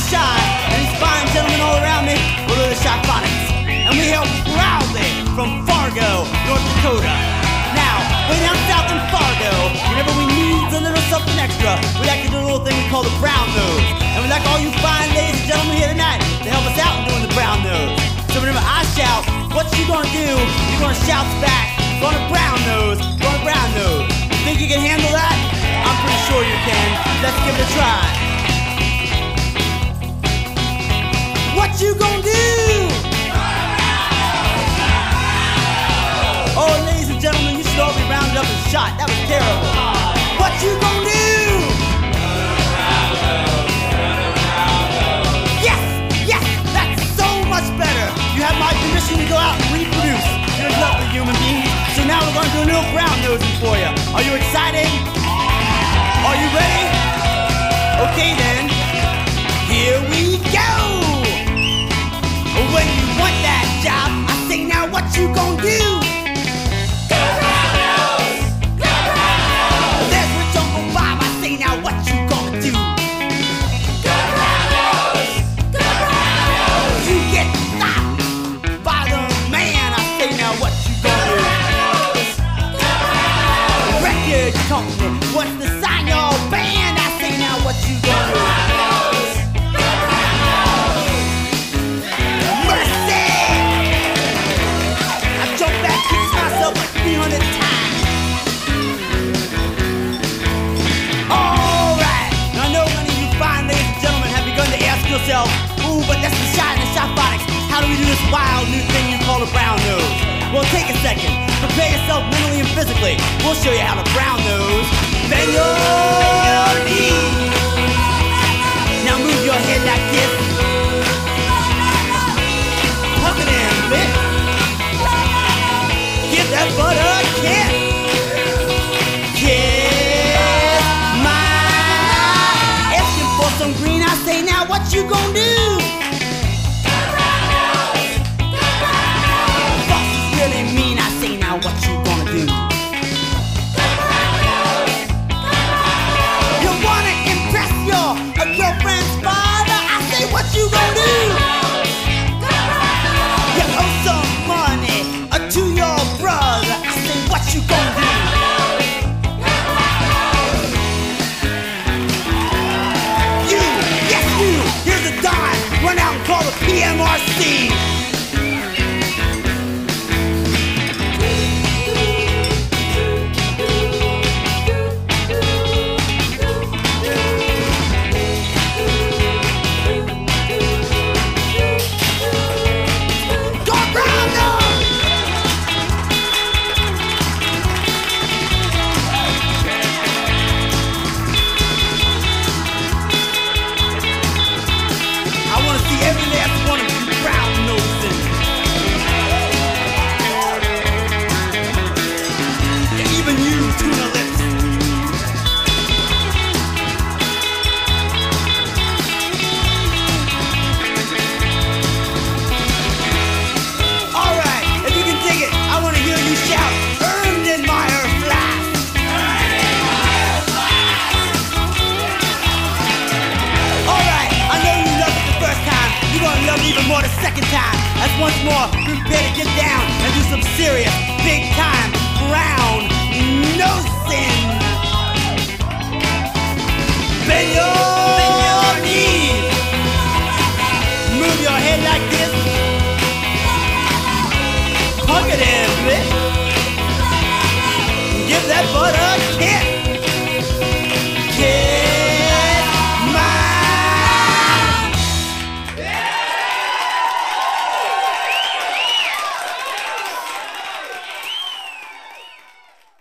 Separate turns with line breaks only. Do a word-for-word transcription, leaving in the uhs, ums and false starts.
shot, and these fine gentlemen all around me, well, they're the Chi-Phonics. And we hail proudly from Fargo, North Dakota. Now, way down south in Fargo, whenever we need a little something extra, we like to do a little thing we call the brown nose. And we'd like all you fine ladies and gentlemen here tonight to help us out in doing the brown nose. So whenever I shout, what you gonna do? You're gonna shout back, gonna brown nose, gonna brown nose. You think you can handle that? I'm pretty sure you can. Let's give it a try. What you gonna do? Oh, ladies and gentlemen, you should all be rounded up and shot. That was terrible. What you gonna do? Yes, yes, that's so much better. You have my permission to go out and reproduce. You're a lovely human being. So now we're gonna do a little brown nosing for you. Are you excited? Are you ready? Okay then, here we go. When you want that job, I say now what you gonna do? Go brown nose, go brown nose. There's rich Uncle Bob, I say now what you gonna do? Go brown nose, go brown nose. You get stopped by the man, I say now what you gonna do? Go brown nose, go brown nose. Record company, what's the sign y'all band? I say now what you gonna do? Ooh, but that's the shot in the Chi-Phonics. How do we do this wild new thing you call a brown nose? Well, take a second. Prepare yourself mentally and physically. We'll show you how to brown nose. Bend your knees. Now move your head like this. Tuck it in, bitch. Give that butt a kiss. Kiss my. Asking for some green, I say now what you gonna do? Go brown nose, go brown nose. Boss is really mean, I say now what you gonna do? Go brown nose, go brown nose. You wanna impress your a girlfriend's father? I say what you gonna do? Go brown nose. You owe some money uh, to your brother. I say what you gonna do? Run out and call the P M R C. Even more the second time. That's once more, prepare to get down and do some serious, big time